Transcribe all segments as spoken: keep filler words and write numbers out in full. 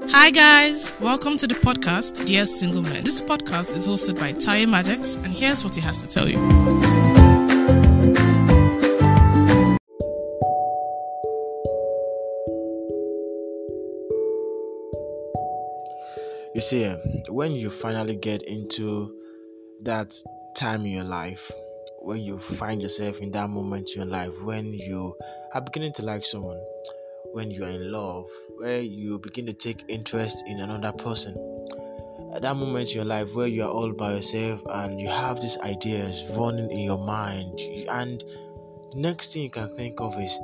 Hi guys, welcome to the podcast Dear Single Men. This podcast is hosted by Taye Majex, and here's what he has to tell you. You see, um, when you finally get into that time in your life, when you find yourself in that moment in your life, when you are beginning to like someone, when you are in love, where you begin to take interest in another person, at that moment in your life where you are all by yourself and you have these ideas running in your mind, and the next thing you can think of is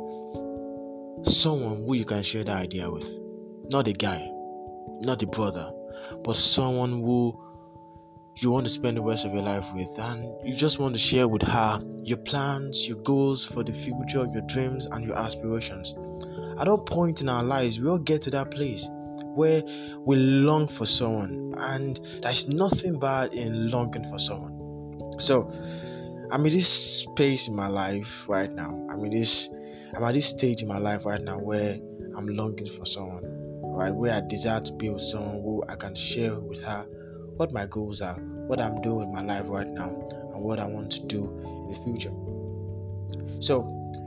someone who you can share that idea with. Not a guy, not a brother, but someone who you want to spend the rest of your life with, and you just want to share with her your plans, your goals for the future, your dreams and your aspirations. At that point in our lives, we all get to that place where we long for someone, and there's nothing bad in longing for someone. So I'm in this space in my life right now. I'm in this I'm at this stage in my life right now where I'm longing for someone, right? Where I desire to be with someone who I can share with her what my goals are, what I'm doing in my life right now, and what I want to do in the future. So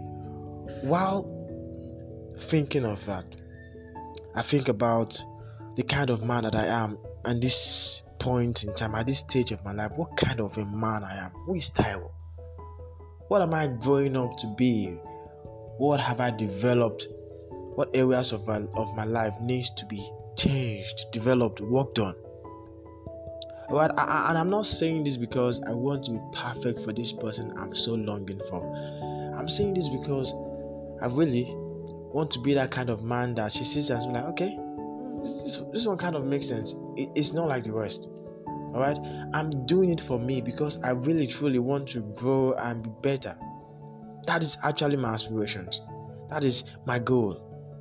while thinking of that, I think about the kind of man that I am at this point in time, at this stage of my life. What kind of a man I am? Who is Taiwo? What am I growing up to be? What have I developed? What areas of my, of my life needs to be changed, developed, worked on? But I, I, and I'm not saying this because I want to be perfect for this person I'm so longing for. I'm saying this because I really want to be that kind of man that she sees and be like, okay, this, this one kind of makes sense. It, it's not like the rest. Alright? I'm doing it for me because I really truly want to grow and be better. That is actually my aspirations. That is my goal.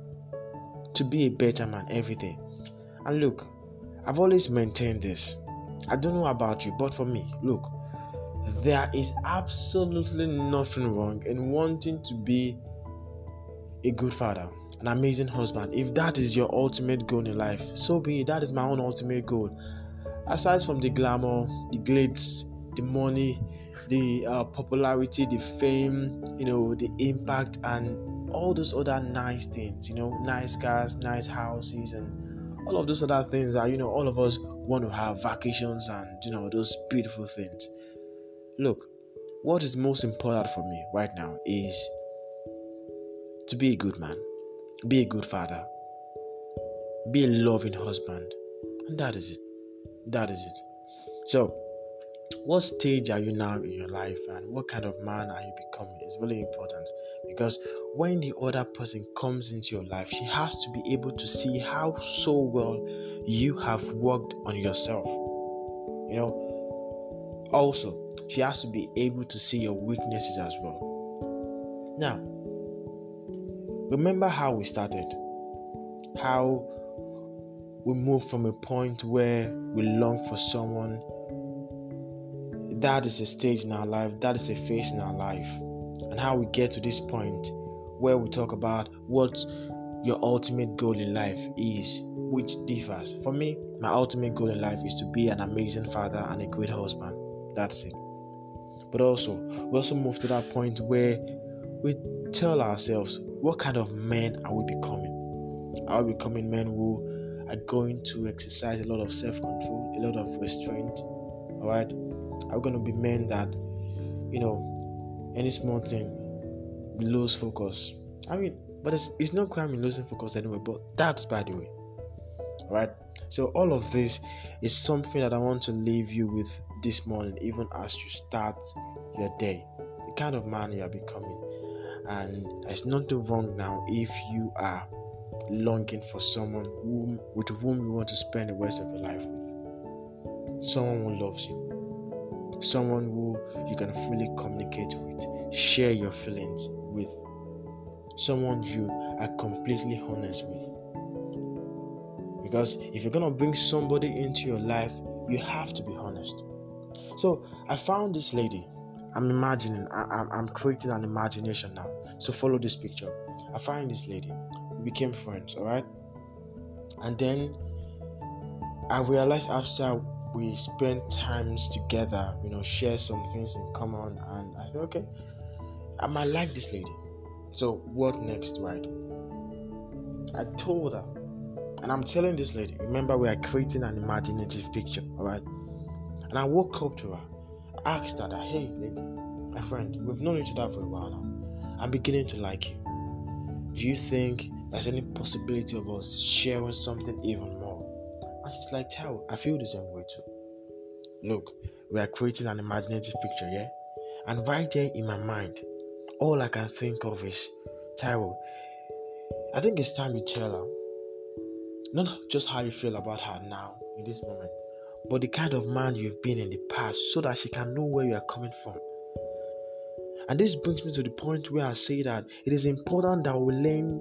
To be a better man every day. And look, I've always maintained this. I don't know about you, but for me, look, there is absolutely nothing wrong in wanting to be a good father, an amazing husband. If that is your ultimate goal in life, so be it. That is my own ultimate goal. Aside from the glamour, the glitz, the money, the uh, popularity, the fame, you know, the impact, and all those other nice things, you know, nice cars, nice houses, and all of those other things that, you know, all of us want to have, vacations and, you know, those beautiful things. Look, what is most important for me right now is to be a good man, be a good father, be a loving husband, and that is it. That is it. So, what stage are you now in your life, and what kind of man are you becoming? It's really important, because when the other person comes into your life, she has to be able to see how so well you have worked on yourself. You know, also, she has to be able to see your weaknesses as well. Now, remember how we started, how we moved from a point where we long for someone. That is a stage in our life, that is a phase in our life, and how we get to this point where we talk about what your ultimate goal in life is, which differs. For me, my ultimate goal in life is to be an amazing father and a great husband. That's it. But also, we also move to that point where we tell ourselves, what kind of men are we becoming? Are we becoming men who are going to exercise a lot of self-control, a lot of restraint? Alright? Are we going to be men that, you know, any small thing, we lose focus? I mean, but it's, it's no crime in losing focus anyway, but that's by the way. Alright? So all of this is something that I want to leave you with this morning, even as you start your day. The kind of man you are becoming. And there's nothing wrong now if you are longing for someone whom, with whom you want to spend the rest of your life with. Someone who loves you. Someone who you can fully communicate with, share your feelings with. Someone you are completely honest with. Because if you're going to bring somebody into your life, you have to be honest. So I found this lady. I'm imagining, I, I'm, I'm creating an imagination now. So follow this picture. I find this lady. We became friends, alright? And then I realized after we spent times together, you know, share some things in common, and I said, okay, I might like this lady. So what next, right? I told her, and I'm telling this lady, remember, we are creating an imaginative picture, all right? And I woke up to her, I asked her that, hey lady, my friend, we've known each other for a while now. I'm beginning to like you. Do you think there's any possibility of us sharing something even more? And she's like, Tao, I feel the same way too. Look, we are creating an imaginative picture, yeah? And right there in my mind, all I can think of is, Tyrell, I think it's time you tell her not just how you feel about her now, in this moment, but the kind of man you've been in the past, so that she can know where you are coming from. And this brings me to the point where I say that it is important that we learn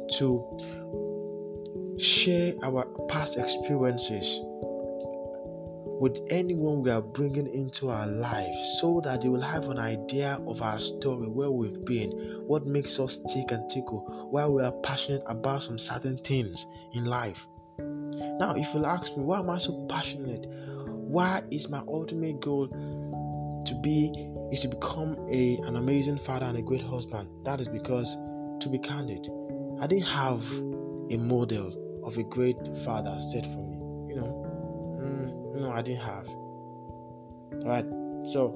to share our past experiences with anyone we are bringing into our lives, so that they will have an idea of our story, where we've been, what makes us tick and tickle, why we are passionate about some certain things in life. Now, if you'll ask me, why am I so passionate? Why is my ultimate goal to be is to become a an amazing father and a great husband? That is because, to be candid, I didn't have a model of a great father set for me. You know, mm, no, I didn't have. Right. So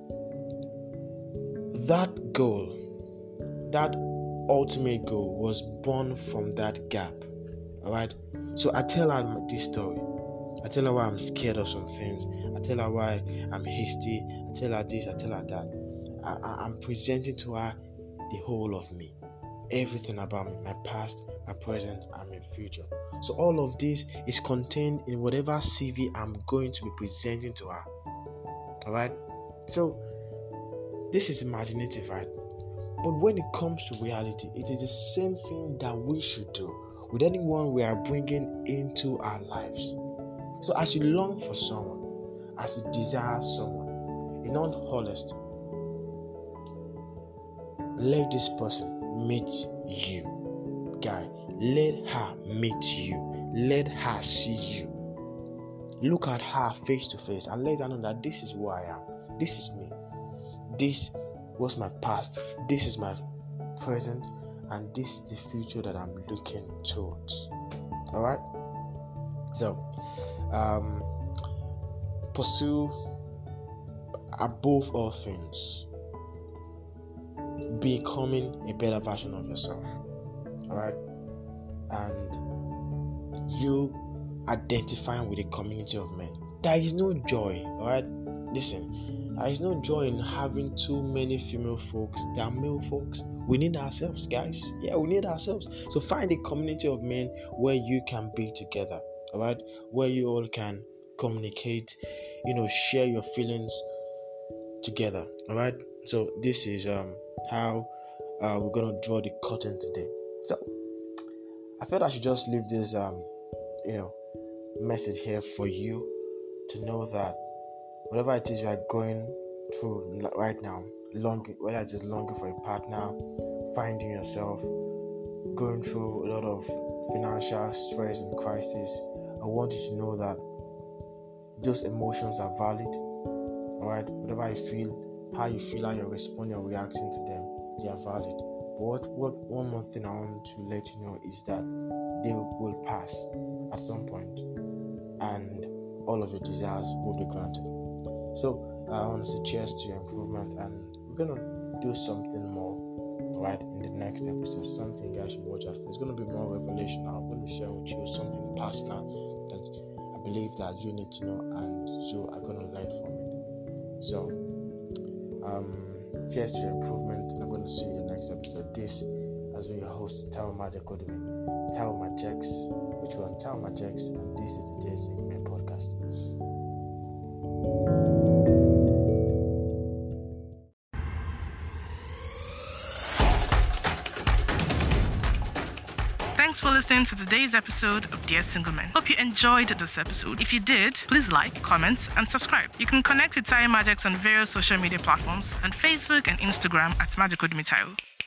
that goal, that ultimate goal, was born from that gap. All right. So I tell her this story. I tell her why I'm scared of some things. I tell her why I'm hasty. I tell her this. I tell her that. I, I, I'm presenting to her the whole of me, everything about me, my past, my present, and my future. So all of this is contained in whatever C V I'm going to be presenting to her. All right. So this is imaginative, right? But when it comes to reality, it is the same thing that we should do with anyone we are bringing into our lives. So as you long for someone, as you desire someone, in all honesty, let this person meet you. Guy, let her meet you. Let her see you. Look at her face to face and let her know that this is who I am. This is me. This was my past. This is my present. And this is the future that I'm looking towards. Alright? So, um, pursue above all things becoming a better version of yourself. Alright? And you identifying with a community of men. There is no joy. Alright? Listen, there is no joy in having too many female folks. There are male folks. We need ourselves, guys. Yeah, we need ourselves. So find a community of men where you can be together. Alright? Where you all can communicate, you know, share your feelings together. Alright? So this is um how uh, we're gonna draw the curtain today. So I felt I should just leave this um you know message here for you to know that whatever it is you are going through right now, longing, whether it is longing for a partner, finding yourself, going through a lot of financial stress and crisis, I want you to know that those emotions are valid. Alright, whatever you feel, how you feel, how you're responding or reacting to them, they are valid. But what, what one more thing I want to let you know is that they will pass at some point, and all of your desires will be granted. So uh, I want to say cheers to your improvement, and we're gonna do something more right in the next episode. Something you guys should watch out for. It's gonna be more revelation. I'm gonna share with you something personal that I believe that you need to know, and you are gonna learn from it. So um cheers to your improvement, and I'm gonna see you in the next episode. This has been your host, Tao Magic Academy. Tao Magics, which one? Tao Magics, and this is today's Single Podcast. Thanks for listening to today's episode of Dear Single Men. Hope you enjoyed this episode. If you did, please like, comment, and subscribe. You can connect with Tayo Magics on various social media platforms, on Facebook and Instagram at Magic Academy Tayo.